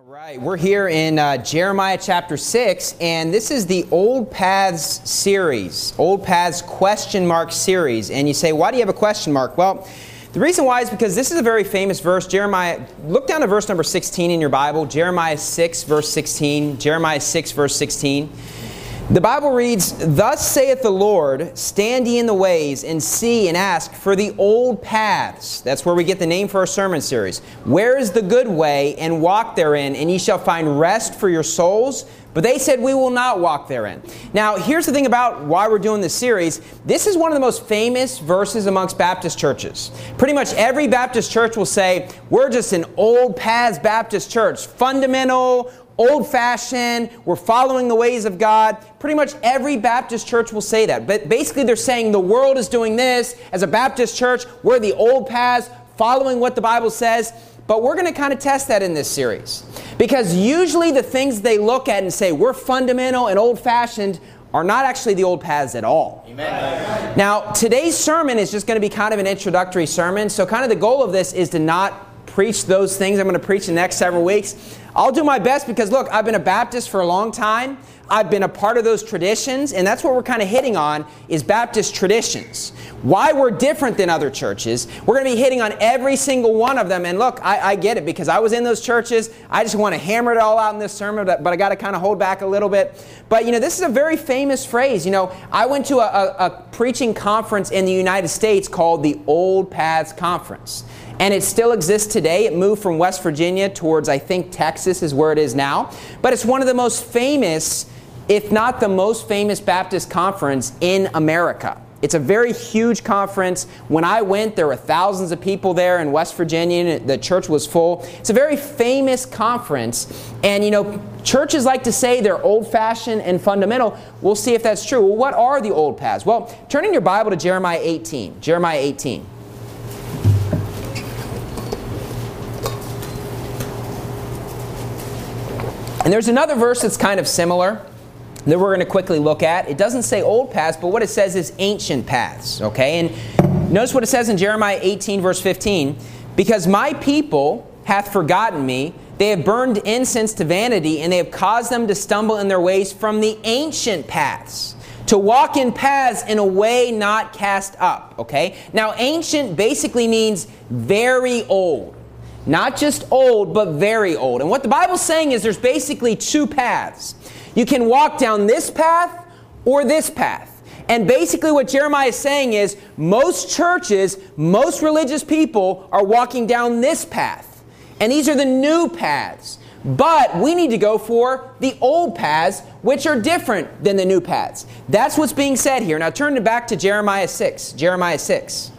Right, we're here in Jeremiah chapter 6, and this is the Old Paths series, Old Paths question mark series. And you say, why do you have a question mark? Well, the reason why is because this is a very famous verse. Jeremiah, look down to verse number 16 in your Bible, Jeremiah 6, verse 16, Jeremiah 6, verse 16. The Bible reads, "Thus saith the Lord, stand ye in the ways, and see and ask for the old paths." That's where we get the name for our sermon series. "Where is the good way, and walk therein, and ye shall find rest for your souls." But they said, "We will not walk therein." Now, here's the thing about why we're doing this series. This is one of the most famous verses amongst Baptist churches. Pretty much every Baptist church will say, we're just an old paths Baptist church. Fundamental, old-fashioned, we're following the ways of God. Pretty much every Baptist church will say that. But basically they're saying the world is doing this. As a Baptist church, we're the old paths, following what the Bible says. But we're going to kind of test that in this series. Because usually the things they look at and say, we're fundamental and old-fashioned, are not actually the old paths at all. Amen. Now, today's sermon is just going to be kind of an introductory sermon. So kind of the goal of this is to not preach those things I'm going to preach in the next several weeks. I'll do my best because, look, I've been a Baptist for a long time. I've been a part of those traditions, and that's what we're kind of hitting on is Baptist traditions. Why we're different than other churches. We're going to be hitting on every single one of them. And look, I get it because I was in those churches. I just want to hammer it all out in this sermon, but I got to kind of hold back a little bit. But, this is a very famous phrase. I went to a preaching conference in the United States called the Old Paths Conference. And it still exists today. It moved from West Virginia towards, I think, Texas is where it is now. But it's one of the most famous, if not the most famous Baptist conference in America. It's a very huge conference. When I went, there were thousands of people there in West Virginia. The church was full. It's a very famous conference. And, churches like to say they're old-fashioned and fundamental. We'll see if that's true. Well, what are the old paths? Well, turn in your Bible to Jeremiah 18. Jeremiah 18. And there's another verse that's kind of similar that we're going to quickly look at. It doesn't say old paths, but what it says is ancient paths. Okay? And notice what it says in Jeremiah 18, verse 15. "Because my people hath forgotten me, they have burned incense to vanity, and they have caused them to stumble in their ways from the ancient paths, to walk in paths in a way not cast up." Okay? Now, ancient basically means very old. Not just old, but very old. And what the Bible's saying is there's basically two paths. You can walk down this path or this path. And basically what Jeremiah is saying is most churches, most religious people are walking down this path. And these are the new paths. But we need to go for the old paths, which are different than the new paths. That's what's being said here. Now turn back to Jeremiah 6. Jeremiah 6.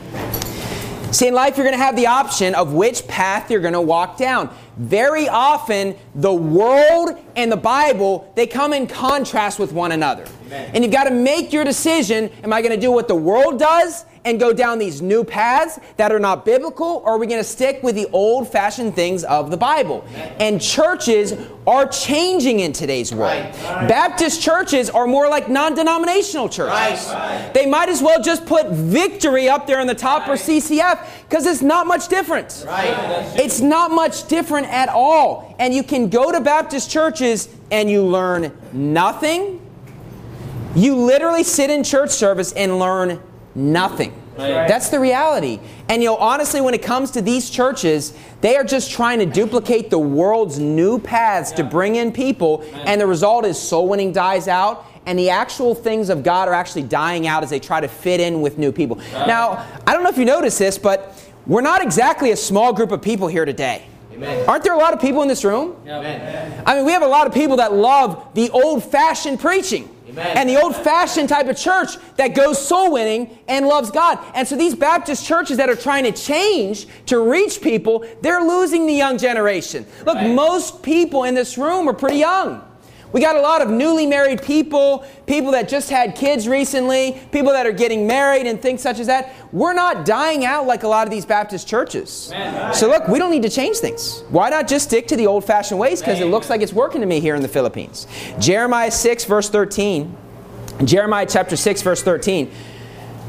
See, in life, you're going to have the option of which path you're going to walk down. Very often, the world and the Bible, they come in contrast with one another. Amen. And you've got to make your decision. Am I going to do what the world does and go down these new paths that are not biblical, or are we going to stick with the old-fashioned things of the Bible? Amen. And churches are changing in today's world. Right. Baptist churches are more like non-denominational churches. Right. They might as well just put Victory up there on the top, or CCF, because it's not much different. Right. It's not much different at all. And you can go to Baptist churches and you learn nothing. You literally sit in church service and learn nothing. Right. That's the reality. And honestly, when it comes to these churches, they are just trying to duplicate the world's new paths to bring in people, and the result is soul winning dies out, and the actual things of God are actually dying out as they try to fit in with new people. Right. Now, I don't know if you noticed this, but we're not exactly a small group of people here today. Amen. Aren't there a lot of people in this room? Amen. I mean, we have a lot of people that love the old-fashioned preaching. Amen. And the old-fashioned type of church that goes soul winning and loves God. And so these Baptist churches that are trying to change to reach people, they're losing the young generation. Look, most people in this room are pretty young. We got a lot of newly married people, people that just had kids recently, people that are getting married and things such as that. We're not dying out like a lot of these Baptist churches. Amen. So look, we don't need to change things. Why not just stick to the old-fashioned ways? Because it looks like it's working to me here in the Philippines. Jeremiah 6, verse 13. Jeremiah chapter 6, verse 13.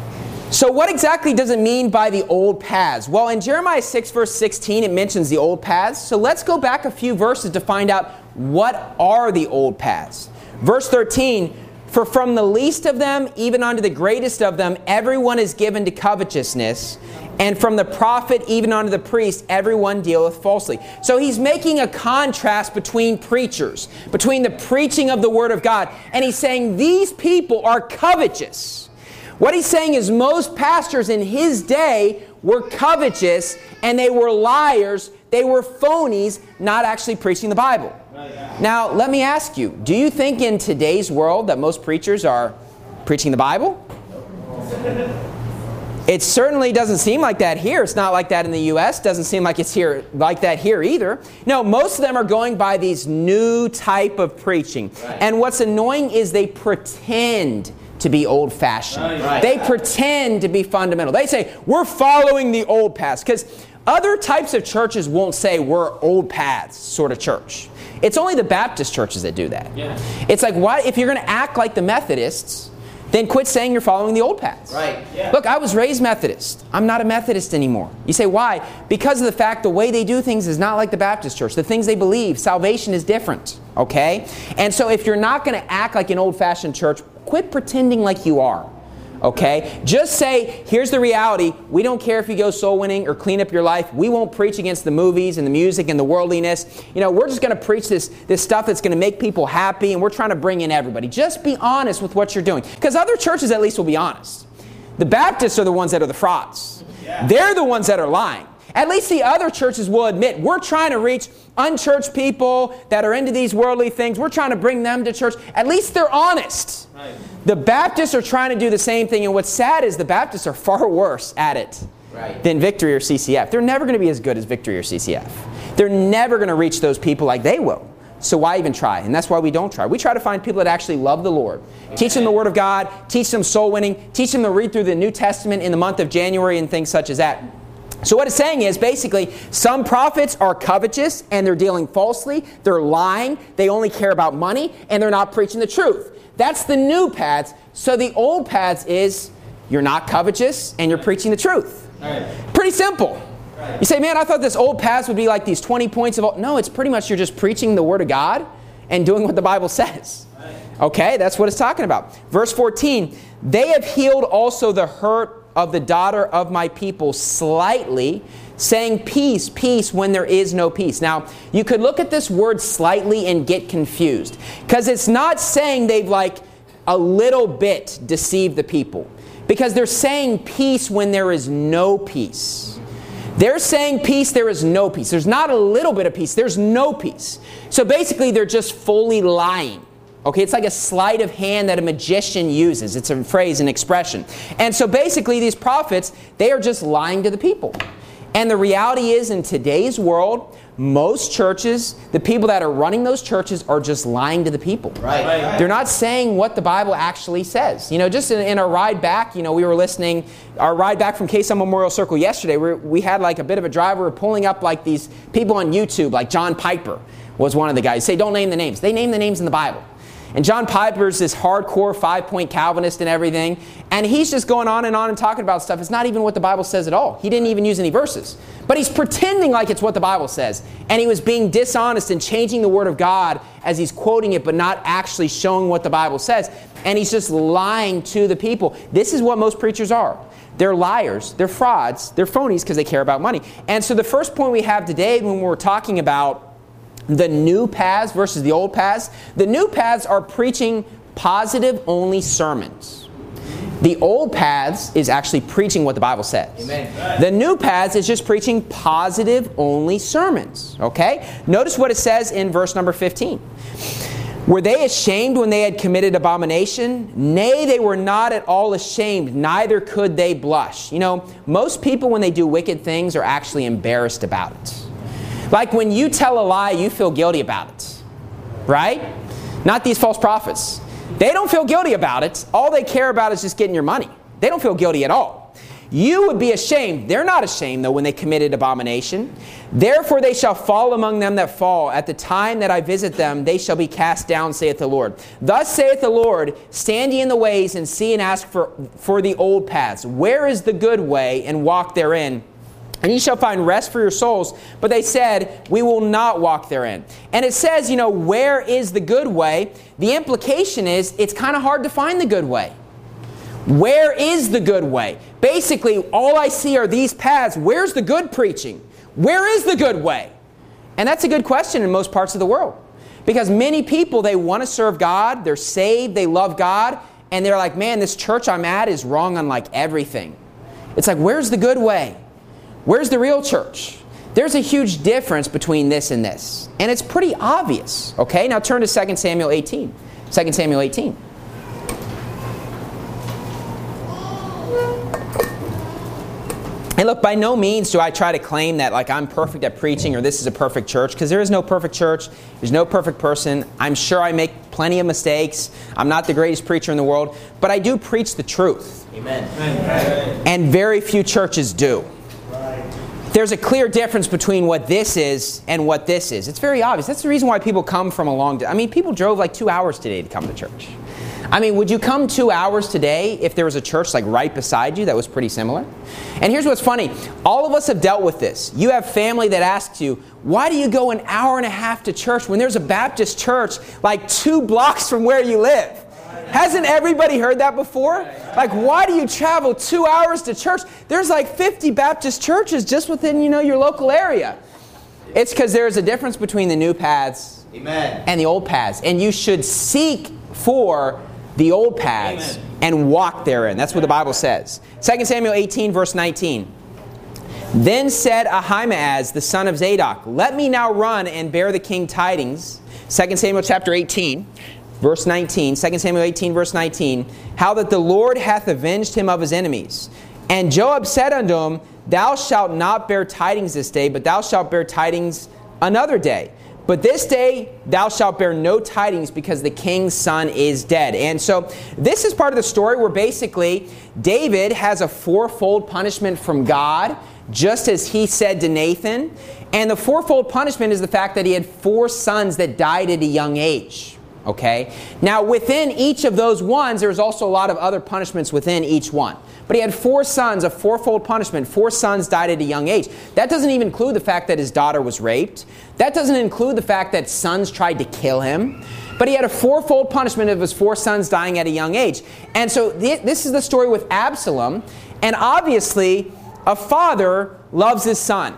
So what exactly does it mean by the old paths? Well, in Jeremiah 6, verse 16, it mentions the old paths. So let's go back a few verses to find out what are the old paths. Verse 13, for from the least of them, even unto the greatest of them, everyone is given to covetousness. And from the prophet, even unto the priest, everyone dealeth falsely. So he's making a contrast between preachers, between the preaching of the Word of God. And he's saying these people are covetous. What he's saying is most pastors in his day were covetous and they were liars. They were phonies, not actually preaching the Bible. Now, let me ask you, do you think in today's world that most preachers are preaching the Bible? It certainly doesn't seem like that here. It's not like that in the U.S. Doesn't seem like it's here like that here either. No, most of them are going by these new type of preaching. Right. And what's annoying is they pretend to be old-fashioned. Right. They pretend to be fundamental. They say, we're following the old paths. Because other types of churches won't say we're old paths sort of church. It's only the Baptist churches that do that. Yeah. It's like, why, if you're going to act like the Methodists, then quit saying you're following the old paths. Right. Yeah. Look, I was raised Methodist. I'm not a Methodist anymore. You say, why? Because of the fact the way they do things is not like the Baptist church. The things they believe, salvation is different. Okay? And so if you're not going to act like an old-fashioned church, quit pretending like you are. Okay? Just say, here's the reality. We don't care if you go soul winning or clean up your life. We won't preach against the movies and the music and the worldliness. You know, we're just going to preach this stuff that's going to make people happy, and we're trying to bring in everybody. Just be honest with what you're doing. Because other churches at least will be honest. The Baptists are the ones that are the frauds. Yeah. They're the ones that are lying. At least the other churches will admit, we're trying to reach unchurched people that are into these worldly things. We're trying to bring them to church. At least they're honest. Right. The Baptists are trying to do the same thing. And what's sad is the Baptists are far worse at it than Victory or CCF. They're never going to be as good as Victory or CCF. They're never going to reach those people like they will. So why even try? And that's why we don't try. We try to find people that actually love the Lord. Okay. Teach them the Word of God. Teach them soul winning. Teach them to read through the New Testament in the month of January and things such as that. So what it's saying is basically some prophets are covetous and they're dealing falsely. They're lying. They only care about money and they're not preaching the truth. That's the new paths. So the old paths is you're not covetous and you're preaching the truth. Right. Pretty simple. Right. You say, man, I thought this old paths would be like these 20 points of... No, it's pretty much you're just preaching the Word of God and doing what the Bible says. Right. Okay, that's what it's talking about. Verse 14, they have healed also the hurt of the daughter of my people slightly, saying peace, peace, when there is no peace. Now, you could look at this word slightly and get confused, because it's not saying they've like a little bit deceived the people, because they're saying peace when there is no peace. They're saying peace, there is no peace. There's not a little bit of peace, there's no peace. So basically they're just fully lying. Okay, it's like a sleight of hand that a magician uses. It's a phrase, an expression. And so basically these prophets, they are just lying to the people. And the reality is in today's world, most churches, the people that are running those churches are just lying to the people. Right. They're not saying what the Bible actually says. You know, just in our ride back, you know, we were listening, our ride back from Quezon Memorial Circle yesterday, we had like a bit of a drive. We were pulling up like these people on YouTube, like John Piper was one of the guys. Say, don't name the names. They name the names in the Bible. And John Piper's this hardcore 5-point Calvinist and everything. And he's just going on and talking about stuff. It's not even what the Bible says at all. He didn't even use any verses. But he's pretending like it's what the Bible says. And he was being dishonest and changing the Word of God as he's quoting it, but not actually showing what the Bible says. And he's just lying to the people. This is what most preachers are. They're liars. They're frauds. They're phonies because they care about money. And so the first point we have today when we're talking about the new paths versus the old paths. The new paths are preaching positive-only sermons. The old paths is actually preaching what the Bible says. Amen. The new paths is just preaching positive-only sermons. Okay? Notice what it says in verse number 15. Were they ashamed when they had committed abomination? Nay, they were not at all ashamed, neither could they blush. You know, most people when they do wicked things are actually embarrassed about it. Like when you tell a lie, you feel guilty about it, right? Not these false prophets. They don't feel guilty about it. All they care about is just getting your money. They don't feel guilty at all. You would be ashamed. They're not ashamed, though, when they committed abomination. Therefore they shall fall among them that fall. At the time that I visit them, they shall be cast down, saith the Lord. Thus saith the Lord, stand ye in the ways, and see and ask for the old paths. Where is the good way, and walk therein? And ye shall find rest for your souls. But they said, we will not walk therein. And it says, where is the good way? The implication is, it's kind of hard to find the good way. Where is the good way? Basically, all I see are these paths. Where's the good preaching? Where is the good way? And that's a good question in most parts of the world. Because many people, they want to serve God, they're saved, they love God, and they're like, man, this church I'm at is wrong on like everything. It's like, where's the good way? Where's the real church? There's a huge difference between this and this. And it's pretty obvious. Okay, now turn to 2 Samuel 18. 2 Samuel 18. And look, by no means do I try to claim that like I'm perfect at preaching or this is a perfect church, because there is no perfect church. There's no perfect person. I'm sure I make plenty of mistakes. I'm not the greatest preacher in the world, but I do preach the truth. Amen. And very few churches do. There's a clear difference between what this is and what this is. It's very obvious. That's the reason why people come from a long... people drove like 2 hours today to come to church. Would you come 2 hours today if there was a church like right beside you that was pretty similar? And here's what's funny. All of us have dealt with this. You have family that asks you, why do you go an hour and a half to church when there's a Baptist church like 2 blocks from where you live? Hasn't everybody heard that before? Like, why do you travel 2 hours to church? There's like 50 Baptist churches just within, your local area. It's because there's a difference between the new paths and the old paths. And you should seek for the old paths and walk therein. That's what the Bible says. 2 Samuel 18, verse 19. Then said Ahimaaz, the son of Zadok, let me now run and bear the king tidings. 2 Samuel chapter 18. Verse 19, 2 Samuel 18, verse 19, how that the Lord hath avenged him of his enemies. And Joab said unto him, thou shalt not bear tidings this day, but thou shalt bear tidings another day. But this day thou shalt bear no tidings, because the king's son is dead. And so this is part of the story where basically David has a 4-fold punishment from God, just as he said to Nathan. And the 4-fold punishment is the fact that he had 4 sons that died at a young age. Okay? Now, within each of those ones, there's also a lot of other punishments within each one. But he had 4 sons, a 4-fold punishment. 4 sons died at a young age. That doesn't even include the fact that his daughter was raped. That doesn't include the fact that sons tried to kill him. But he had a 4-fold punishment of his 4 sons dying at a young age. And so this is the story with Absalom. And obviously, a father loves his son,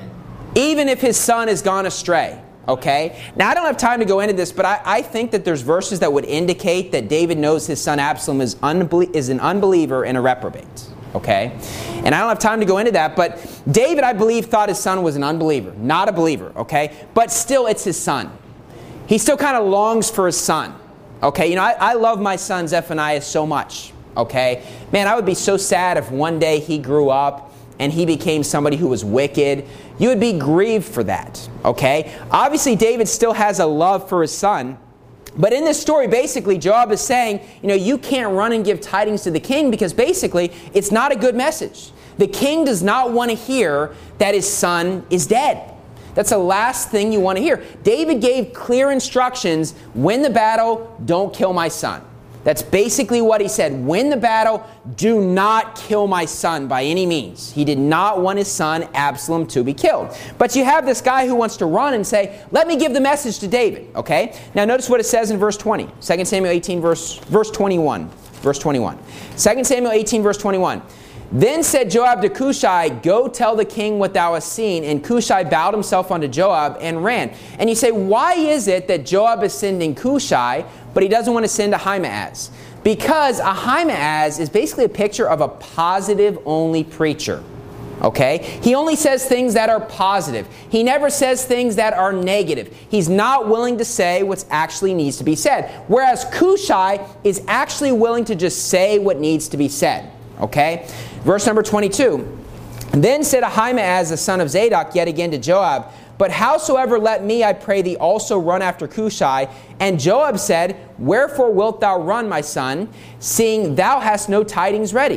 even if his son has gone astray. Okay? Now, I don't have time to go into this, but I think that there's verses that would indicate that David knows his son Absalom is an unbeliever and a reprobate. Okay? And I don't have time to go into that, but David, I believe, thought his son was an unbeliever, not a believer. Okay? But still, it's his son. He still kind of longs for his son. Okay? I love my son Zephaniah so much. Okay? Man, I would be so sad if one day he grew up and he became somebody who was wicked. You would be grieved for that, okay? Obviously, David still has a love for his son. But in this story, basically, Joab is saying, you can't run and give tidings to the king because basically, it's not a good message. The king does not want to hear that his son is dead. That's the last thing you want to hear. David gave clear instructions, win the battle, don't kill my son. That's basically what he said. Win the battle, do not kill my son by any means. He did not want his son, Absalom, to be killed. But you have this guy who wants to run and say, let me give the message to David. Okay? Now notice what it says in verse 20. 2 Samuel 18, verse 21. Verse 21. 2 Samuel 18, verse 21. Then said Joab to Cushai, go tell the king what thou hast seen. And Cushai bowed himself unto Joab and ran. And you say, why is it that Joab is sending Cushai, but he doesn't want to send Ahimaaz? Because Ahimaaz is basically a picture of a positive-only preacher. Okay? He only says things that are positive. He never says things that are negative. He's not willing to say what actually needs to be said. Whereas Cushai is actually willing to just say what needs to be said. Okay? Verse number 22. Then said Ahimaaz, the son of Zadok, yet again to Joab, but howsoever let me, I pray thee, also run after Cushai. And Joab said, wherefore wilt thou run, my son, seeing thou hast no tidings ready?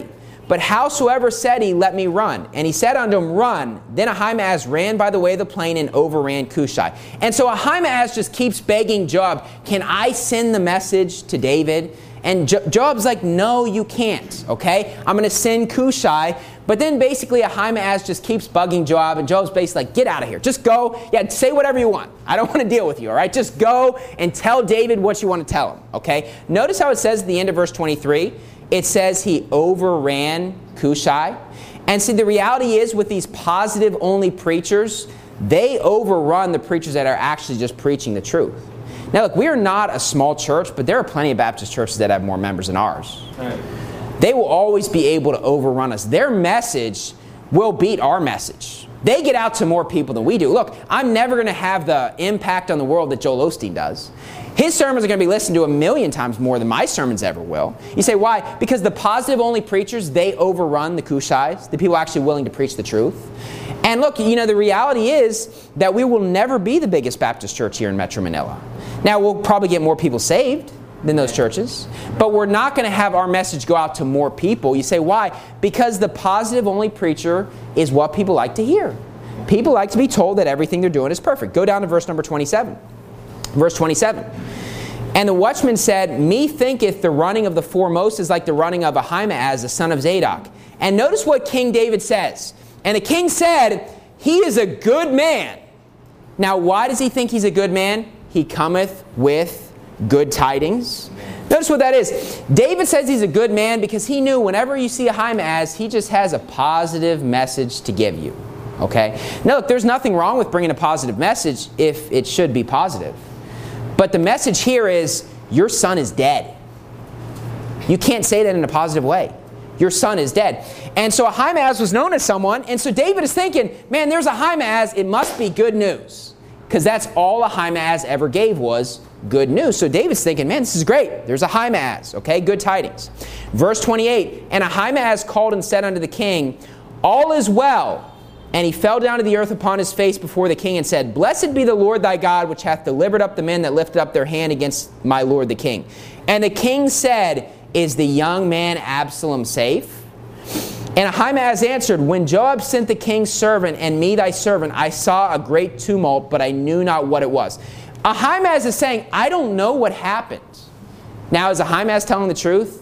But howsoever said he, let me run. And he said unto him, run. Then Ahimaaz ran by the way of the plain and overran Cushai. And so Ahimaaz just keeps begging Joab, can I send the message to David? And Joab's like, no, you can't, okay? I'm going to send Cushai. But then basically Ahimaaz just keeps bugging Joab, and Joab's basically like, get out of here. Just go. Yeah, say whatever you want. I don't want to deal with you, all right? Just go and tell David what you want to tell him, okay? Notice how it says at the end of verse 23, it says he overran Cushai. And see, the reality is with these positive-only preachers, they overrun the preachers that are actually just preaching the truth. Now, look, we are not a small church, but there are plenty of Baptist churches that have more members than ours. Right. They will always be able to overrun us. Their message will beat our message. They get out to more people than we do. Look, I'm never going to have the impact on the world that Joel Osteen does. His sermons are going to be listened to 1,000,000 times more than my sermons ever will. You say, why? Because the positive-only preachers, they overrun the Cushais, the people actually willing to preach the truth. And look, the reality is that we will never be the biggest Baptist church here in Metro Manila. Now, we'll probably get more people saved than those churches, but we're not going to have our message go out to more people. You say, why? Because the positive-only preacher is what people like to hear. People like to be told that everything they're doing is perfect. Go down to verse number 27. Verse 27. And the watchman said, me thinketh the running of the foremost is like the running of Ahimaaz, the son of Zadok. And notice what King David says. And the king said, he is a good man. Now, why does he think he's a good man? He cometh with good tidings. Notice what that is. David says he's a good man because he knew whenever you see Ahimaaz, he just has a positive message to give you. Okay? Now, look, there's nothing wrong with bringing a positive message if it should be positive. But the message here is, your son is dead. You can't say that in a positive way. Your son is dead. And so Ahimaaz was known as someone, and so David is thinking, man, there's Ahimaaz, it must be good news. Because that's all Ahimaaz ever gave was good news. So David's thinking, man, this is great. There's Ahimaaz, okay, good tidings. Verse 28, and Ahimaaz called and said unto the king, all is well. And he fell down to the earth upon his face before the king and said, blessed be the Lord thy God, which hath delivered up the men that lifted up their hand against my lord the king. And the king said, is the young man Absalom safe? And Ahimaaz answered, when Joab sent the king's servant and me thy servant, I saw a great tumult, but I knew not what it was. Ahimaaz is saying, I don't know what happened. Now, is Ahimaaz telling the truth?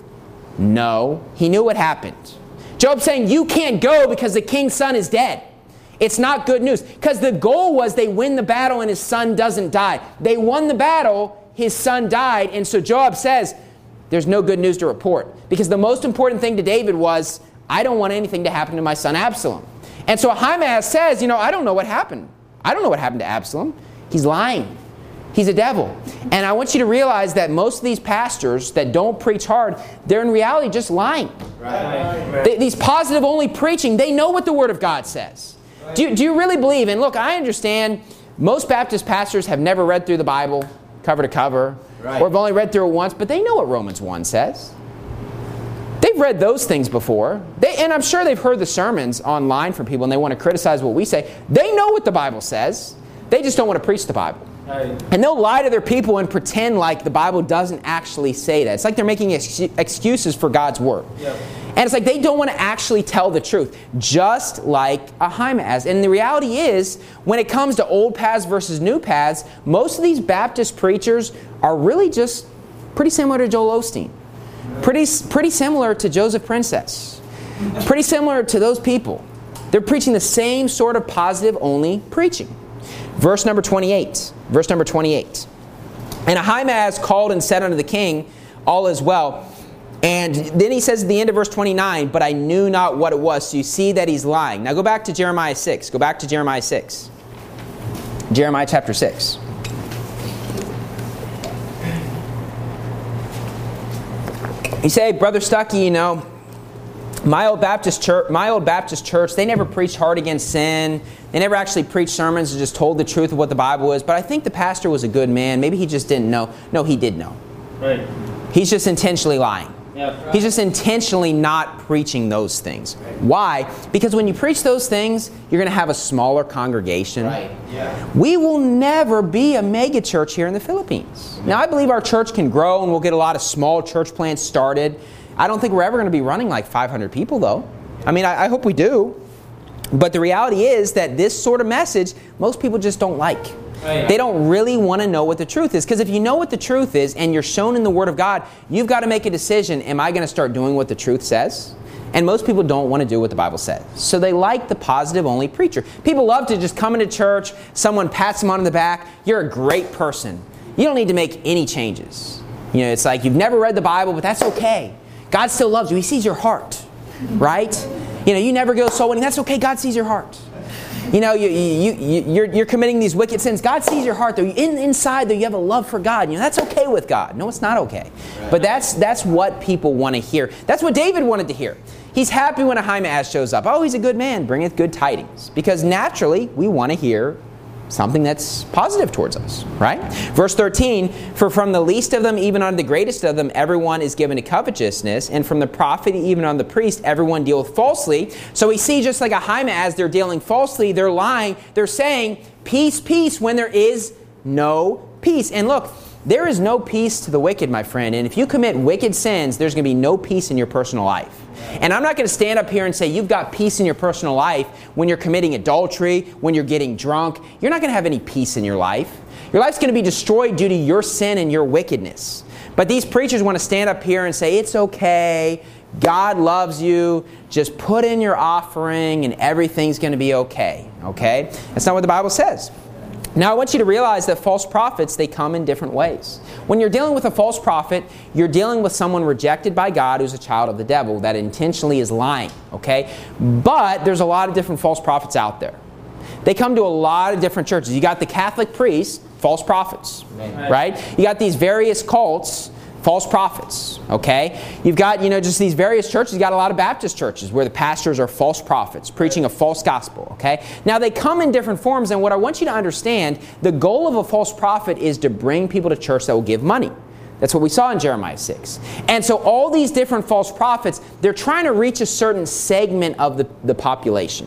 No. He knew what happened. Joab's saying, you can't go because the king's son is dead. It's not good news. Because the goal was they win the battle and his son doesn't die. They won the battle, his son died, and so Joab says, there's no good news to report. Because the most important thing to David was, I don't want anything to happen to my son Absalom. And so Ahimaaz says, I don't know what happened. I don't know what happened to Absalom. He's lying. He's a devil. And I want you to realize that most of these pastors that don't preach hard, they're in reality just lying. Right. These positive-only preaching, they know what the Word of God says. Right. Do you really believe? And look, I understand most Baptist pastors have never read through the Bible cover to cover, right, or have only read through it once, but they know what Romans 1 says. They've read those things before. And I'm sure they've heard the sermons online from people and they want to criticize what we say. They know what the Bible says. They just don't want to preach the Bible. Right. And they'll lie to their people and pretend like the Bible doesn't actually say that. It's like they're making excuses for God's Word. Yep. And it's like they don't want to actually tell the truth, just like Ahimaaz. And the reality is, when it comes to old paths versus new paths, most of these Baptist preachers are really just pretty similar to Joel Osteen. Pretty similar to Joseph Princess. Pretty similar to those people. They're preaching the same sort of positive-only preaching. Verse number 28. Verse number 28. And Ahimaaz called and said unto the king, all is well. And then he says at the end of verse 29, but I knew not what it was. So you see that he's lying. Now go back to Jeremiah 6. Go back to Jeremiah 6. Jeremiah chapter 6. You say, Brother Stuckey, my old Baptist church, they never preached hard against sin. They never actually preached sermons and just told the truth of what the Bible is. But I think the pastor was a good man. Maybe he just didn't know. No, he did know. Right. He's just intentionally lying. Yeah, right. He's just intentionally not preaching those things. Right. Why? Because when you preach those things, you're going to have a smaller congregation. Right. Yeah. We will never be a mega church here in the Philippines. Now, I believe our church can grow and we'll get a lot of small church plants started. I don't think we're ever going to be running like 500 people, though. I mean, I hope we do. But the reality is that this sort of message, most people just don't like. They don't really want to know what the truth is. Because if you know what the truth is and you're shown in the Word of God, you've got to make a decision, am I going to start doing what the truth says? And most people don't want to do what the Bible says. So they like the positive-only preacher. People love to just come into church, someone pats them on the back, you're a great person. You don't need to make any changes. You know, it's like you've never read the Bible, but that's okay. God still loves you. He sees your heart, right? You know, you never go soul winning. That's okay. God sees your heart. You know, you're committing these wicked sins. God sees your heart, though. Inside, though, you have a love for God. You know, that's okay with God. No, it's not okay. But that's what people want to hear. That's what David wanted to hear. He's happy when Ahimaaz shows up. Oh, he's a good man, bringeth good tidings. Because naturally, we want to hear something that's positive towards us, right? Verse 13, for from the least of them, even unto the greatest of them, everyone is given to covetousness, and from the prophet, even unto the priest, everyone dealeth falsely. So we see just like Ahimaaz, they're dealing falsely, they're lying, they're saying, peace, peace, when there is no peace. And look, there is no peace to the wicked, my friend. And if you commit wicked sins, there's going to be no peace in your personal life. And I'm not going to stand up here and say you've got peace in your personal life when you're committing adultery, when you're getting drunk. You're not going to have any peace in your life. Your life's going to be destroyed due to your sin and your wickedness. But these preachers want to stand up here and say, it's okay, God loves you, just put in your offering and everything's going to be okay. Okay? That's not what the Bible says. Now, I want you to realize that false prophets, they come in different ways. When you're dealing with a false prophet, you're dealing with someone rejected by God who's a child of the devil that intentionally is lying, okay? But there's a lot of different false prophets out there. They come to a lot of different churches. You got the Catholic priests, false prophets, right? You got these various cults, false prophets, okay? You've got, just these various churches. You got a lot of Baptist churches where the pastors are false prophets, preaching a false gospel, okay? Now, they come in different forms, and what I want you to understand, the goal of a false prophet is to bring people to church that will give money. That's what we saw in Jeremiah 6. And so all these different false prophets, they're trying to reach a certain segment of the population.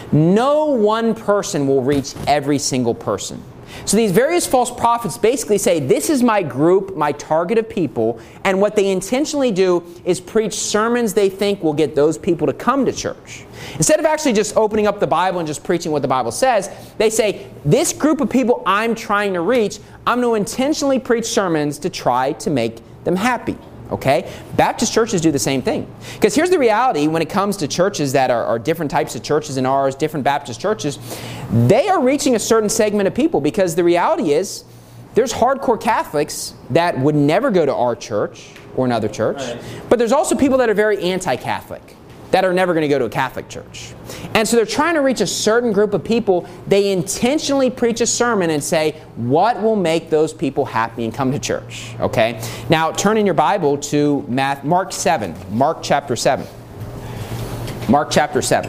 No one person will reach every single person. So these various false prophets basically say, this is my group, my target of people, and what they intentionally do is preach sermons they think will get those people to come to church. Instead of actually just opening up the Bible and just preaching what the Bible says, they say, this group of people I'm trying to reach, I'm going to intentionally preach sermons to try to make them happy. Okay? Baptist churches do the same thing. Because here's the reality when it comes to churches that are different types of churches in ours, different Baptist churches, they are reaching a certain segment of people because the reality is there's hardcore Catholics that would never go to our church or another church. Right. But there's also people that are very anti-Catholic that are never going to go to a Catholic church. And so they're trying to reach a certain group of people. They intentionally preach a sermon and say, what will make those people happy and come to church? Okay? Now, turn in your Bible to Mark 7. Mark chapter 7. Mark chapter 7.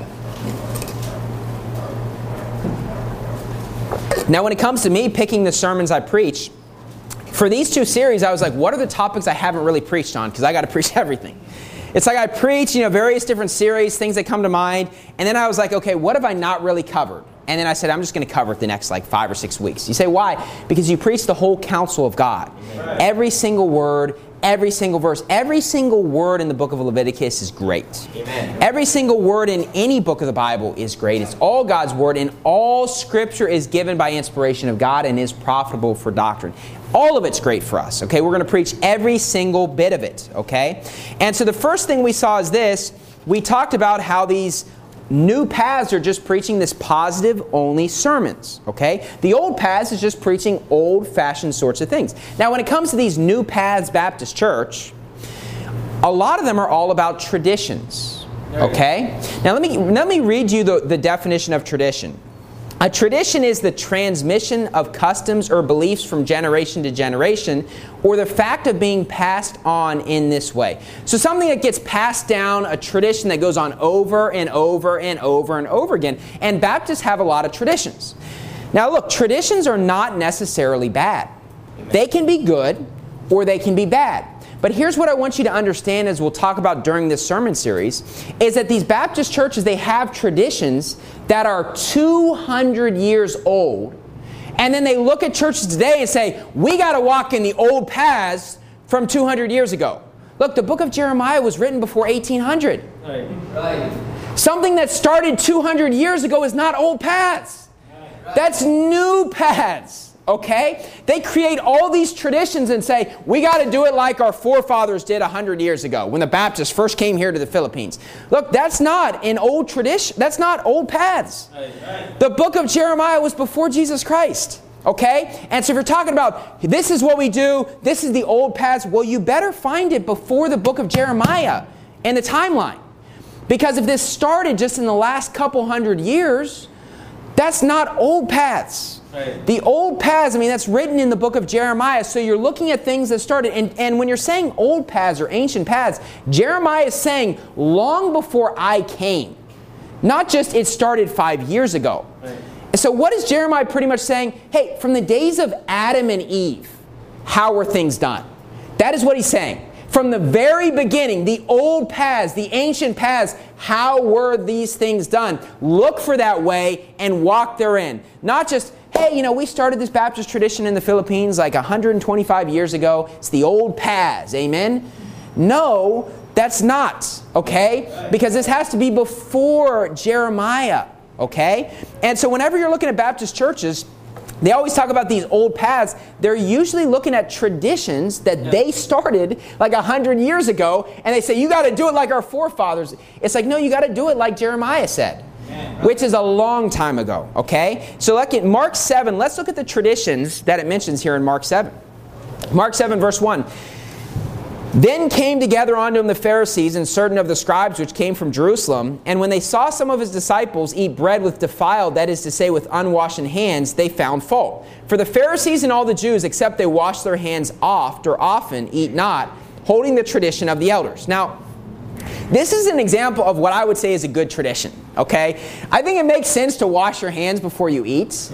Now, when it comes to me picking the sermons I preach, for these two series, I was like, what are the topics I haven't really preached on? Because I got to preach everything. It's like I preach, various different series, things that come to mind. And then I was like, okay, what have I not really covered? And then I said, I'm just going to cover it the next 5 or 6 weeks. You say, why? Because you preach the whole counsel of God. Right. Every single word, every single verse, every single word in the book of Leviticus is great. Amen. Every single word in any book of the Bible is great. It's all God's word, and all Scripture is given by inspiration of God and is profitable for doctrine. All of it's great for us, okay? We're going to preach every single bit of it, okay? And so the first thing we saw is this. We talked about how these new paths are just preaching this positive-only sermons, okay? The old paths is just preaching old-fashioned sorts of things. Now, when it comes to these new paths Baptist Church, a lot of them are all about traditions, okay? Now, let me read you the definition of tradition. A tradition is the transmission of customs or beliefs from generation to generation, or the fact of being passed on in this way. So something that gets passed down, a tradition that goes on over and over and over and over again. And Baptists have a lot of traditions. Now look, traditions are not necessarily bad. They can be good or they can be bad. But here's what I want you to understand, as we'll talk about during this sermon series, is that these Baptist churches, they have traditions that are 200 years old. And then they look at churches today and say, we got to walk in the old paths from 200 years ago. Look, the book of Jeremiah was written before 1800. Right. Something that started 200 years ago is not old paths. That's new paths. Okay? They create all these traditions and say, we got to do it like our forefathers did 100 years ago when the Baptists first came here to the Philippines. Look, that's not an old tradition. That's not old paths. The book of Jeremiah was before Jesus Christ. Okay? And so if you're talking about, this is what we do, this is the old paths, well, you better find it before the book of Jeremiah and the timeline. Because if this started just in the last couple hundred years, that's not old paths. Right. The old paths, that's written in the book of Jeremiah. So you're looking at things that started. And when you're saying old paths or ancient paths, Jeremiah is saying long before I came. Not just it started 5 years ago. Right. So what is Jeremiah pretty much saying? Hey, from the days of Adam and Eve, how were things done? That is what he's saying. From the very beginning, the old paths, the ancient paths, how were these things done? Look for that way and walk therein. Not just, hey, we started this Baptist tradition in the Philippines like 125 years ago. It's the old paths. Amen? No, that's not. Okay? Because this has to be before Jeremiah. Okay? And so whenever you're looking at Baptist churches, they always talk about these old paths. They're usually looking at traditions that they started like 100 years ago, and they say, you got to do it like our forefathers. It's like, no, you got to do it like Jeremiah said, which is a long time ago, okay? So look at Mark 7. Let's look at the traditions that it mentions here in Mark 7. Mark 7, verse 1. Then came together unto him the Pharisees and certain of the scribes which came from Jerusalem. And when they saw some of his disciples eat bread with defiled, that is to say, with unwashen hands, they found fault. For the Pharisees and all the Jews, except they wash their hands oft or often, eat not, holding the tradition of the elders. Now, this is an example of what I would say is a good tradition, okay? I think it makes sense to wash your hands before you eat,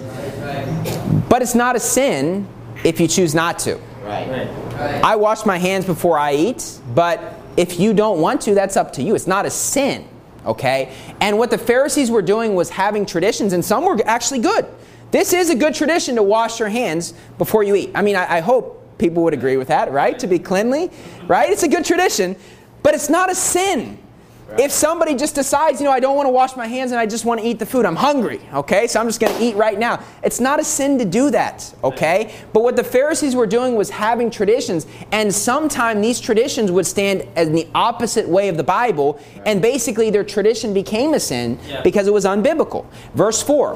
but it's not a sin if you choose not to. Right. I wash my hands before I eat, but if you don't want to, that's up to you. It's not a sin, okay? And what the Pharisees were doing was having traditions, and some were actually good. This is a good tradition to wash your hands before you eat. I hope people would agree with that, right? To be cleanly, right? It's a good tradition, but it's not a sin. If somebody just decides, I don't want to wash my hands and I just want to eat the food. I'm hungry, okay? So I'm just going to eat right now. It's not a sin to do that, okay? But what the Pharisees were doing was having traditions. And sometimes these traditions would stand in the opposite way of the Bible. And basically their tradition became a sin because it was unbiblical. Verse 4.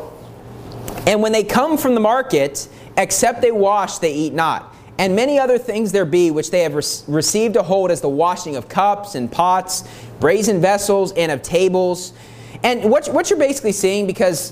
And when they come from the market, except they wash, they eat not. And many other things there be, which they have received a hold as the washing of cups and pots, brazen vessels, and of tables. And what you're basically seeing, because,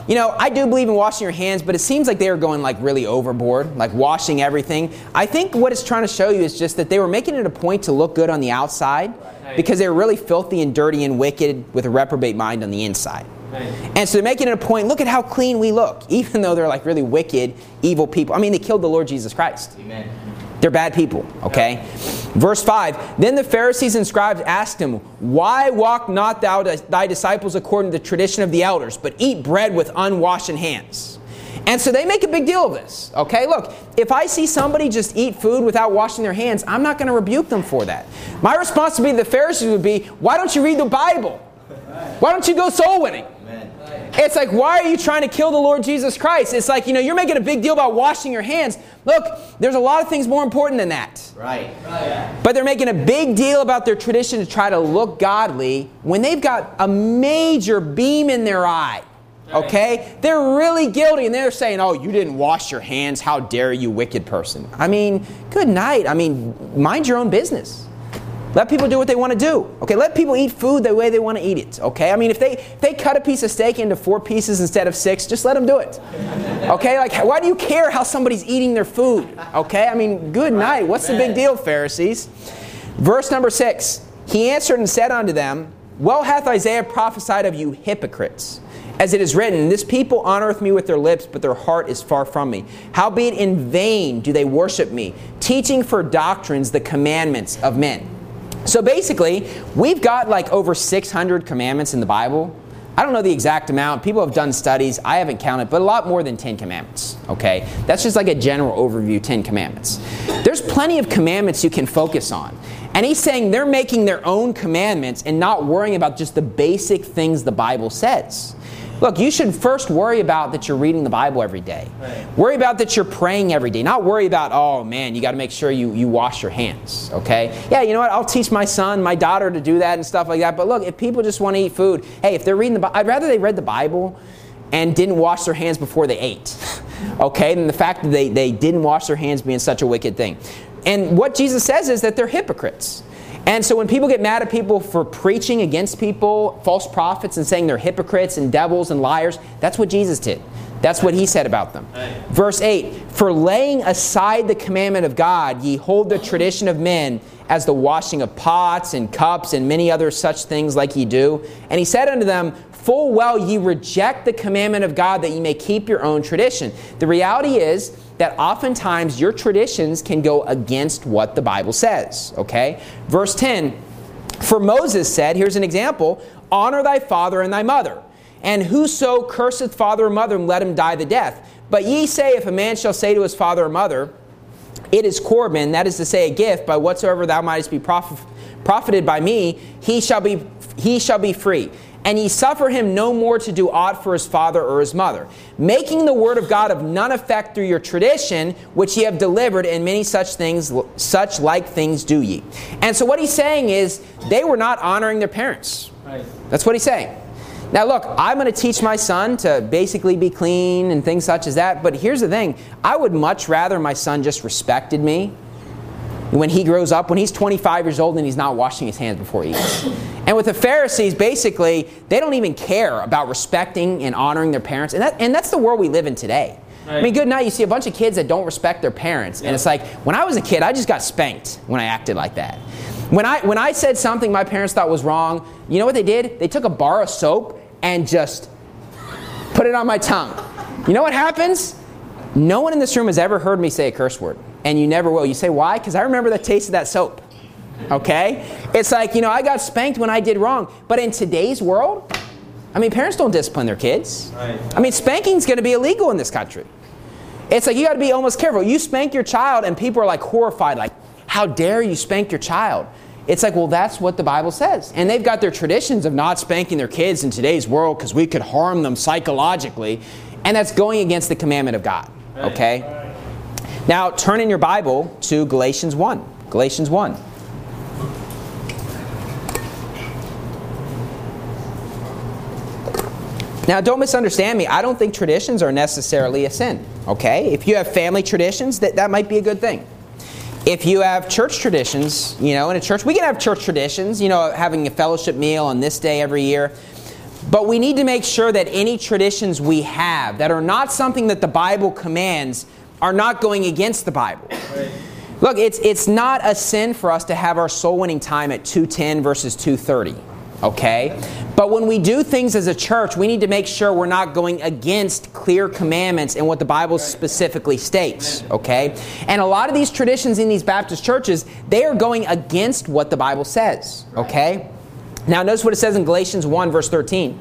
I do believe in washing your hands, but it seems like they were going really overboard, like washing everything. I think what it's trying to show you is just that they were making it a point to look good on the outside, because they were really filthy and dirty and wicked with a reprobate mind on the inside. And so they're making it a point, look at how clean we look, even though they're really wicked, evil people. They killed the Lord Jesus Christ. Amen. They're bad people, okay? Verse 5, Then the Pharisees and scribes asked him, Why walk not thou thy disciples according to the tradition of the elders, but eat bread with unwashen hands? And so they make a big deal of this, okay? Look, if I see somebody just eat food without washing their hands, I'm not going to rebuke them for that. My responsibility to the Pharisees would be, why don't you read the Bible? Why don't you go soul winning? It's like, why are you trying to kill the Lord Jesus Christ? It's like, you're making a big deal about washing your hands. Look, there's a lot of things more important than that. Right. But they're making a big deal about their tradition to try to look godly when they've got a major beam in their eye. Okay? They're really guilty, and they're saying, oh, you didn't wash your hands. How dare you, wicked person. Good night. Mind your own business. Let people do what they want to do. Okay, let people eat food the way they want to eat it. Okay, if they cut a piece of steak into 4 pieces instead of 6, just let them do it. Okay, why do you care how somebody's eating their food? Okay, good night. What's the big deal, Pharisees? Verse number 6. He answered and said unto them, Well hath Isaiah prophesied of you hypocrites, as it is written, This people honoreth me with their lips, but their heart is far from me. Howbeit in vain do they worship me, teaching for doctrines the commandments of men. So basically, we've got over 600 commandments in the Bible. I don't know the exact amount. People have done studies. I haven't counted, but a lot more than 10 commandments. Okay? That's just a general overview, 10 commandments. There's There's plenty of commandments you can focus on. And he's saying they're making their own commandments and not worrying about just the basic things the Bible says. Look, you should first worry about that you're reading the Bible every day. Right. Worry about that you're praying every day. Not worry about, oh man, you got to make sure you wash your hands, okay? Yeah, you know what? I'll teach my son, my daughter to do that and stuff like that. But look, if people just want to eat food, hey, if they're reading the Bible, I'd rather they read the Bible and didn't wash their hands before they ate, okay? Than the fact that they didn't wash their hands being such a wicked thing. And what Jesus says is that they're hypocrites. And so when people get mad at people for preaching against people, false prophets, and saying they're hypocrites and devils and liars, that's what Jesus did. That's what he said about them. Verse 8, for laying aside the commandment of God, ye hold the tradition of men as the washing of pots and cups and many other such things like ye do. And he said unto them, full well ye reject the commandment of God that ye may keep your own tradition. The reality is that oftentimes your traditions can go against what the Bible says, okay? Verse 10, for Moses said, here's an example, honor thy father and thy mother, and whoso curseth father or mother, let him die the death. But ye say, if a man shall say to his father or mother, it is Corban, that is to say a gift, by whatsoever thou mightest be profited by me, he shall be free. And ye suffer him no more to do aught for his father or his mother, making the word of God of none effect through your tradition, which ye have delivered, and many such like things do ye. And so what he's saying is, they were not honoring their parents. Right. That's what he's saying. Now look, I'm going to teach my son to basically be clean and things such as that, but here's the thing. I would much rather my son just respected me when he grows up, when he's 25 years old and he's not washing his hands before he eats. And with the Pharisees, basically, they don't even care about respecting and honoring their parents. And that's the world we live in today. Right. I mean, good night, you see a bunch of kids that don't respect their parents. Yeah. And it's like, when I was a kid, I just got spanked when I acted like that. When I said something my parents thought was wrong, you know what they did? They took a bar of soap and just put it on my tongue. You know what happens? No one in this room has ever heard me say a curse word. And you never will. You say, why? Because I remember the taste of that soap. Okay? It's like, I got spanked when I did wrong. But in today's world, parents don't discipline their kids. Right. Spanking's going to be illegal in this country. It's like you got to be almost careful. You spank your child and people are like horrified, like, how dare you spank your child? It's like, well, that's what the Bible says. And they've got their traditions of not spanking their kids in today's world because we could harm them psychologically. And that's going against the commandment of God. Okay? Right. Now, turn in your Bible to Galatians 1. Galatians 1. Now, don't misunderstand me. I don't think traditions are necessarily a sin. Okay? If you have family traditions, that might be a good thing. If you have church traditions, in a church, we can have church traditions, having a fellowship meal on this day every year. But we need to make sure that any traditions we have that are not something that the Bible commands are not going against the Bible. Right. Look, it's not a sin for us to have our soul winning time at 2:10 versus 2:30. Okay? But when we do things as a church, we need to make sure we're not going against clear commandments and what the Bible specifically states. Okay? And a lot of these traditions in these Baptist churches, they are going against what the Bible says. Okay? Now notice what it says in Galatians 1 verse 13.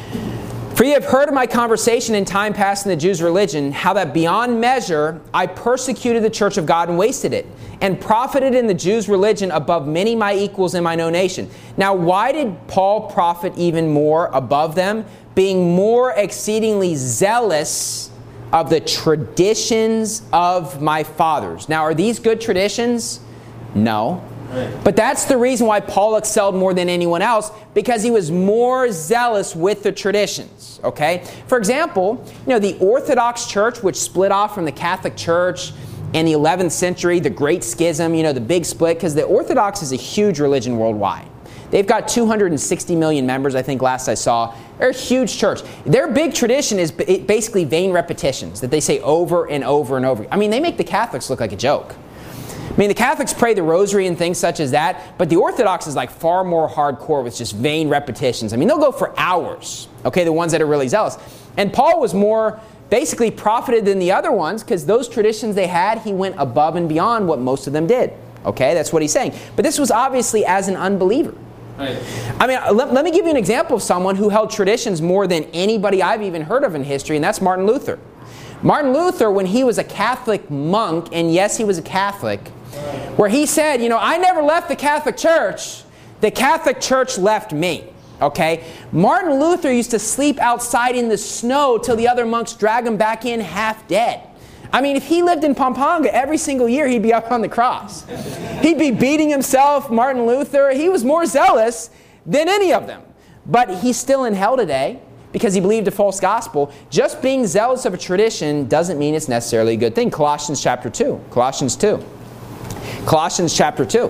For ye have heard of my conversation in time past in the Jews' religion, how that beyond measure I persecuted the church of God and wasted it, and profited in the Jews' religion above many my equals in mine own nation. Now why did Paul profit even more above them? Being more exceedingly zealous of the traditions of my fathers. Now are these good traditions? No. Right. But that's the reason why Paul excelled more than anyone else, because he was more zealous with the traditions. Okay? For example, the Orthodox Church, which split off from the Catholic Church in the 11th century, the Great Schism, the big split, because the Orthodox is a huge religion worldwide. They've got 260 million members, I think last I saw. They're a huge church. Their big tradition is basically vain repetitions that they say over and over and over. They make the Catholics look like a joke. The Catholics pray the rosary and things such as that, but the Orthodox is like far more hardcore with just vain repetitions. They'll go for hours, okay, the ones that are really zealous. And Paul was more basically profited than the other ones because those traditions they had, he went above and beyond what most of them did. Okay, that's what he's saying. But this was obviously as an unbeliever. Right. Let me give you an example of someone who held traditions more than anybody I've even heard of in history, and that's Martin Luther. Martin Luther, when he was a Catholic monk, and yes, he was a Catholic, where he said, I never left the Catholic Church. The Catholic Church left me. Okay? Martin Luther used to sleep outside in the snow till the other monks dragged him back in half dead. I mean, if he lived in Pampanga, every single year he'd be up on the cross. He'd be beating himself, Martin Luther. He was more zealous than any of them. But he's still in hell today because he believed a false gospel. Just being zealous of a tradition doesn't mean it's necessarily a good thing. Colossians chapter 2. Colossians 2. Colossians chapter 2.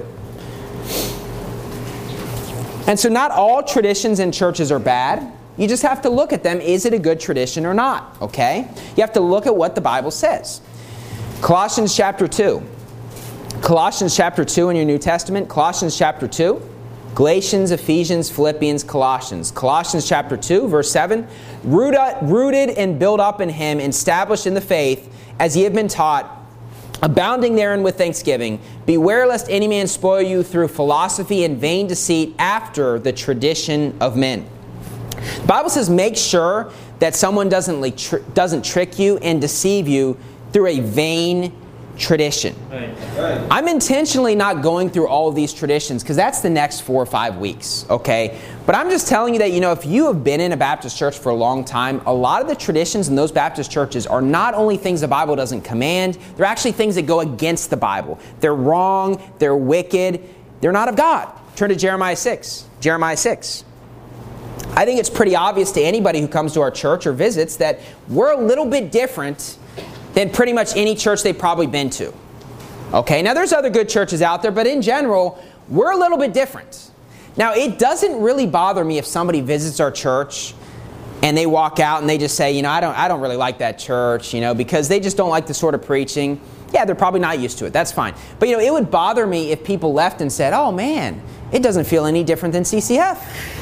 And so not all traditions in churches are bad. You just have to look at them. Is it a good tradition or not? Okay? You have to look at what the Bible says. Colossians chapter 2. Colossians chapter 2 in your New Testament. Colossians chapter 2. Galatians, Ephesians, Philippians, Colossians. Colossians chapter 2, verse 7. Rooted and built up in Him, established in the faith, as ye have been taught, abounding therein with thanksgiving. Beware lest any man spoil you through philosophy and vain deceit after the tradition of men. The Bible says make sure that someone doesn't trick you and deceive you through a vain tradition. Right. I'm intentionally not going through all of these traditions because that's the next 4 or 5 weeks, okay? But I'm just telling you that, if you have been in a Baptist church for a long time, a lot of the traditions in those Baptist churches are not only things the Bible doesn't command, they're actually things that go against the Bible. They're wrong, they're wicked, they're not of God. Turn to Jeremiah 6. Jeremiah 6. I think it's pretty obvious to anybody who comes to our church or visits that we're a little bit different than pretty much any church they've probably been to. Okay, now there's other good churches out there, but in general, we're a little bit different. Now, it doesn't really bother me if somebody visits our church and they walk out and they just say, I don't really like that church, because they just don't like the sort of preaching. Yeah, they're probably not used to it. That's fine. But, it would bother me if people left and said, oh, man, it doesn't feel any different than CCF.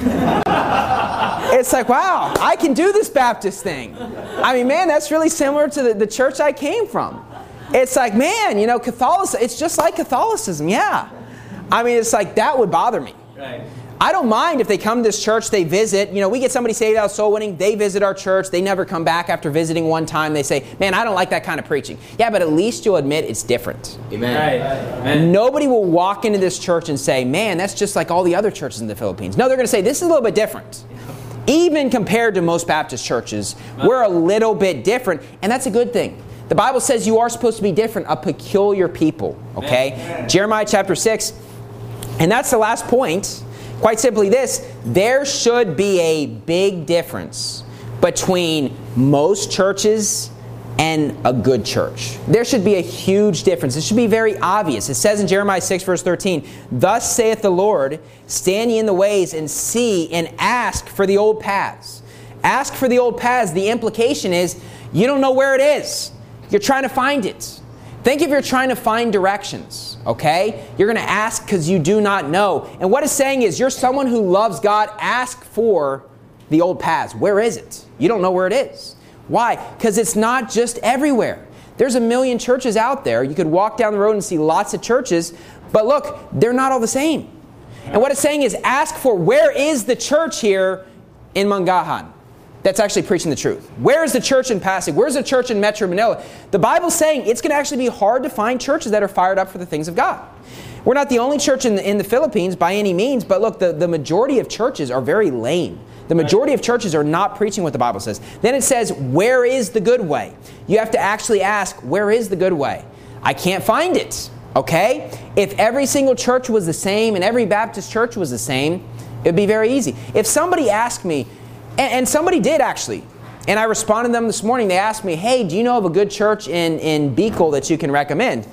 It's like, wow, I can do this Baptist thing. I mean, man, that's really similar to the church I came from. It's like, man, Catholicism, it's just like Catholicism, yeah. I mean, it's like, that would bother me. Right. I don't mind if they come to this church, they visit. We get somebody saved out of soul winning, they visit our church, they never come back after visiting one time. They say, man, I don't like that kind of preaching. Yeah, but at least you'll admit it's different. Amen. Right. Amen. Nobody will walk into this church and say, man, that's just like all the other churches in the Philippines. No, they're going to say, this is a little bit different. Even compared to most Baptist churches, we're a little bit different, and that's a good thing. The Bible says you are supposed to be different, a peculiar people. Okay? Amen. Jeremiah chapter 6. And that's the last point. Quite simply this, there should be a big difference between most churches and a good church. There should be a huge difference. It should be very obvious. It says in Jeremiah 6 verse 13, thus saith the Lord, stand ye in the ways and see and ask for the old paths. Ask for the old paths. The implication is you don't know where it is. You're trying to find it. Think if you're trying to find directions, okay? You're going to ask because you do not know. And what it's saying is you're someone who loves God. Ask for the old paths. Where is it? You don't know where it is. Why? Because it's not just everywhere. There's a million churches out there. You could walk down the road and see lots of churches. But look, they're not all the same. And what it's saying is ask for where is the church here in Mangahan that's actually preaching the truth? Where is the church in Pasig? Where's the church in Metro Manila? The Bible's saying it's going to actually be hard to find churches that are fired up for the things of God. We're not the only church in the Philippines by any means, but look, the majority of churches are very lame. The majority of churches are not preaching what the Bible says. Then it says, where is the good way? You have to actually ask, where is the good way? I can't find it, okay? If every single church was the same and every Baptist church was the same, it would be very easy. If somebody asked me, and somebody did actually, and I responded to them this morning, they asked me, hey, do you know of a good church in Bicol that you can recommend?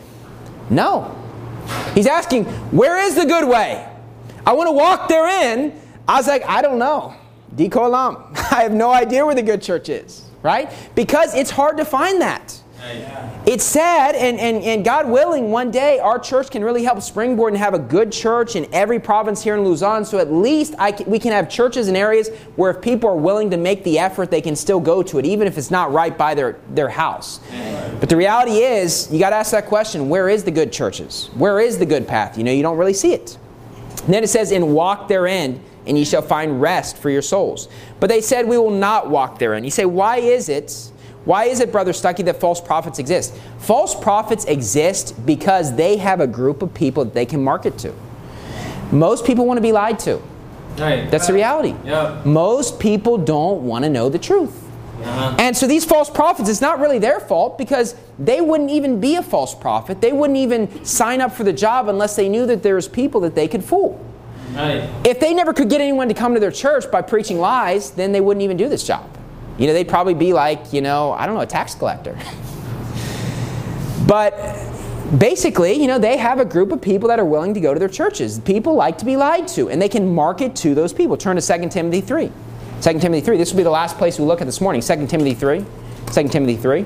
No. He's asking, where is the good way? I want to walk therein. I was like, I don't know. Di ko alam. I have no idea where the good church is, right? Because it's hard to find that. It's sad, and God willing, one day our church can really help springboard and have a good church in every province here in Luzon, so at least we can have churches in areas where if people are willing to make the effort, they can still go to it, even if it's not right by their house. But the reality is, you got to ask that question, where is the good churches? Where is the good path? You don't really see it. And then it says, and walk therein, and ye shall find rest for your souls. But they said, we will not walk therein. You say, why is it Why is it, Brother Stuckey, that false prophets exist? False prophets exist because they have a group of people that they can market to. Most people want to be lied to. Right. That's the reality. Yeah. Most people don't want to know the truth. Uh-huh. And so these false prophets, it's not really their fault because they wouldn't even be a false prophet. They wouldn't even sign up for the job unless they knew that there was people that they could fool. Right. If they never could get anyone to come to their church by preaching lies, then they wouldn't even do this job. They'd probably be like, a tax collector. But basically, they have a group of people that are willing to go to their churches. People like to be lied to, and they can market to those people. Turn to 2 Timothy 3. 2 Timothy 3. This will be the last place we look at this morning. 2 Timothy 3. 2 Timothy 3.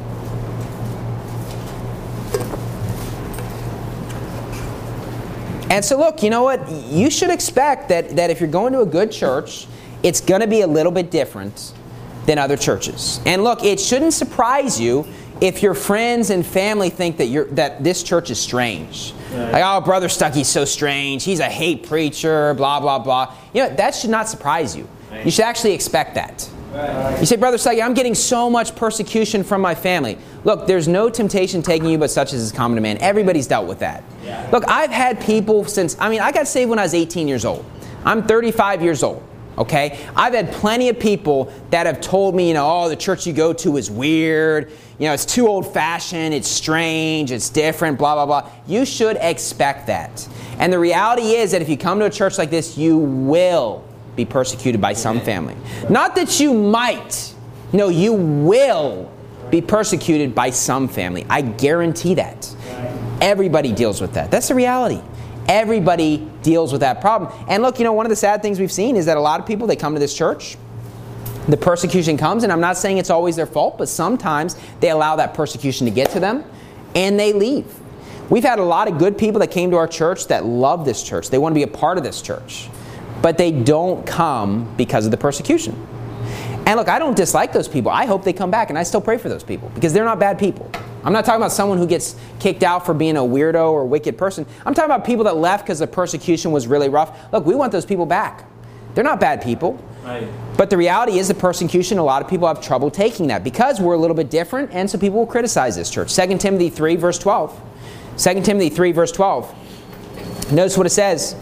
And so look, you know what? You should expect that if you're going to a good church, it's going to be a little bit different than other churches. And look, it shouldn't surprise you if your friends and family think that this church is strange. Right. Like, oh, Brother Stuckey's so strange. He's a hate preacher, blah, blah, blah. That should not surprise you. You should actually expect that. Right. You say, Brother Stuckey, I'm getting so much persecution from my family. Look, there's no temptation taking you but such as is common to man. Everybody's dealt with that. Yeah. Look, I've had people I got saved when I was 18 years old. I'm 35 years old. Okay? I've had plenty of people that have told me, the church you go to is weird. It's too old-fashioned. It's strange. It's different, blah, blah, blah. You should expect that. And the reality is that if you come to a church like this, you will be persecuted by some family. Not that you might. No, you will be persecuted by some family. I guarantee that. Everybody deals with that. That's the reality. Everybody deals with that problem. And look, one of the sad things we've seen is that a lot of people, they come to this church, the persecution comes, and I'm not saying it's always their fault, but sometimes they allow that persecution to get to them, and they leave. We've had a lot of good people that came to our church that love this church. They want to be a part of this church. But they don't come because of the persecution. And look, I don't dislike those people. I hope they come back, and I still pray for those people because they're not bad people. I'm not talking about someone who gets kicked out for being a weirdo or wicked person. I'm talking about people that left because the persecution was really rough. Look, we want those people back. They're not bad people. Right. But the reality is the persecution, a lot of people have trouble taking that because we're a little bit different, and so people will criticize this church. 2 Timothy 3, verse 12. 2 Timothy 3, verse 12. Notice what it says.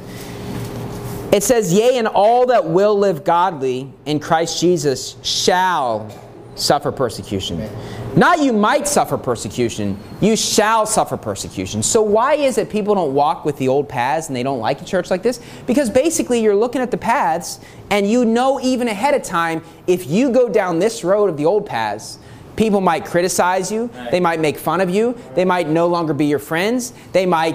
It says, yea, and all that will live godly in Christ Jesus shall suffer persecution. Not you might suffer persecution, you shall suffer persecution. So why is it people don't walk with the old paths and they don't like a church like this? Because basically you're looking at the paths and even ahead of time, if you go down this road of the old paths, people might criticize you. They might make fun of you. They might no longer be your friends. They might,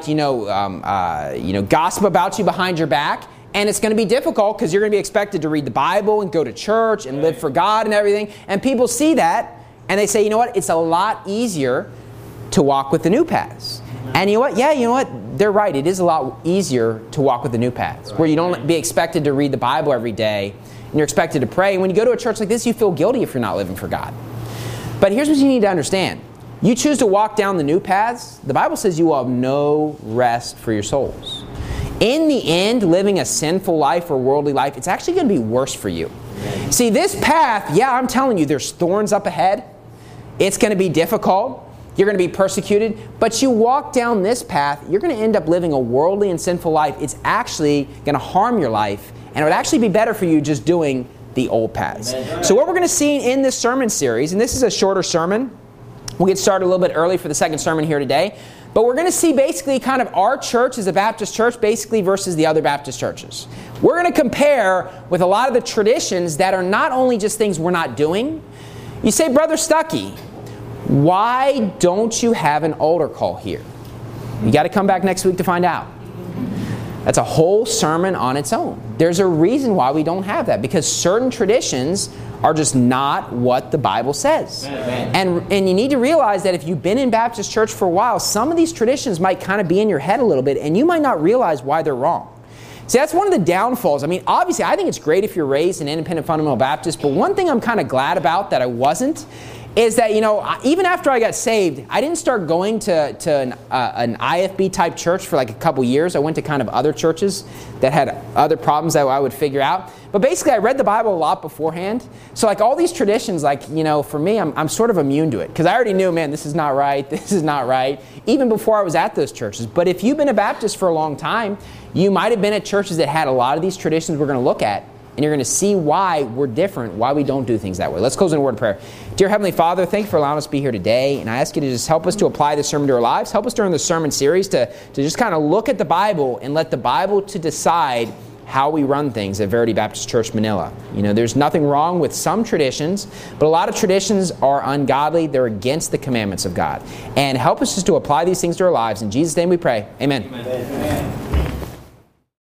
gossip about you behind your back. And it's going to be difficult because you're going to be expected to read the Bible and go to church and live for God and everything. And people see that and they say, you know what? It's a lot easier to walk with the new paths. And you know what? Yeah, you know what? They're right. It is a lot easier to walk with the new paths where you don't be expected to read the Bible every day and you're expected to pray. And when you go to a church like this, you feel guilty if you're not living for God. But here's what you need to understand. You choose to walk down the new paths, the Bible says you will have no rest for your souls. In the end, living a sinful life or worldly life, it's actually going to be worse for you. See, this path, I'm telling you, there's thorns up ahead. It's going to be difficult. You're going to be persecuted. But you walk down this path, you're going to end up living a worldly and sinful life. It's actually going to harm your life. And it would actually be better for you just doing the old paths. So what we're going to see in this sermon series, and this is a shorter sermon. We'll get started a little bit early for the second sermon here today. But we're going to see basically kind of our church as a Baptist church basically versus the other Baptist churches. We're going to compare with a lot of the traditions that are not only just things we're not doing. You say, Brother Stuckey, why don't you have an altar call here? You got to come back next week to find out. That's a whole sermon on its own. There's a reason why we don't have that, because certain traditions are just not what the Bible says. And you need to realize that if you've been in Baptist church for a while, some of these traditions might kind of be in your head a little bit, and you might not realize why they're wrong. See, that's one of the downfalls. I mean, obviously, I think it's great if you're raised an independent fundamental Baptist, but one thing I'm kind of glad about that I wasn't is that, even after I got saved, I didn't start going to an IFB type church for like a couple years. I went to kind of other churches that had other problems that I would figure out. But basically, I read the Bible a lot beforehand. So like all these traditions, like, for me, I'm sort of immune to it. Because I already knew, man, this is not right. This is not right. Even before I was at those churches. But if you've been a Baptist for a long time, you might have been at churches that had a lot of these traditions we're going to look at. And you're going to see why we're different, why we don't do things that way. Let's close in a word of prayer. Dear Heavenly Father, thank you for allowing us to be here today. And I ask you to just help us to apply this sermon to our lives. Help us during the sermon series to just kind of look at the Bible and let the Bible to decide how we run things at Verity Baptist Church, Manila. There's nothing wrong with some traditions, but a lot of traditions are ungodly. They're against the commandments of God. And help us just to apply these things to our lives. In Jesus' name we pray. Amen. Amen.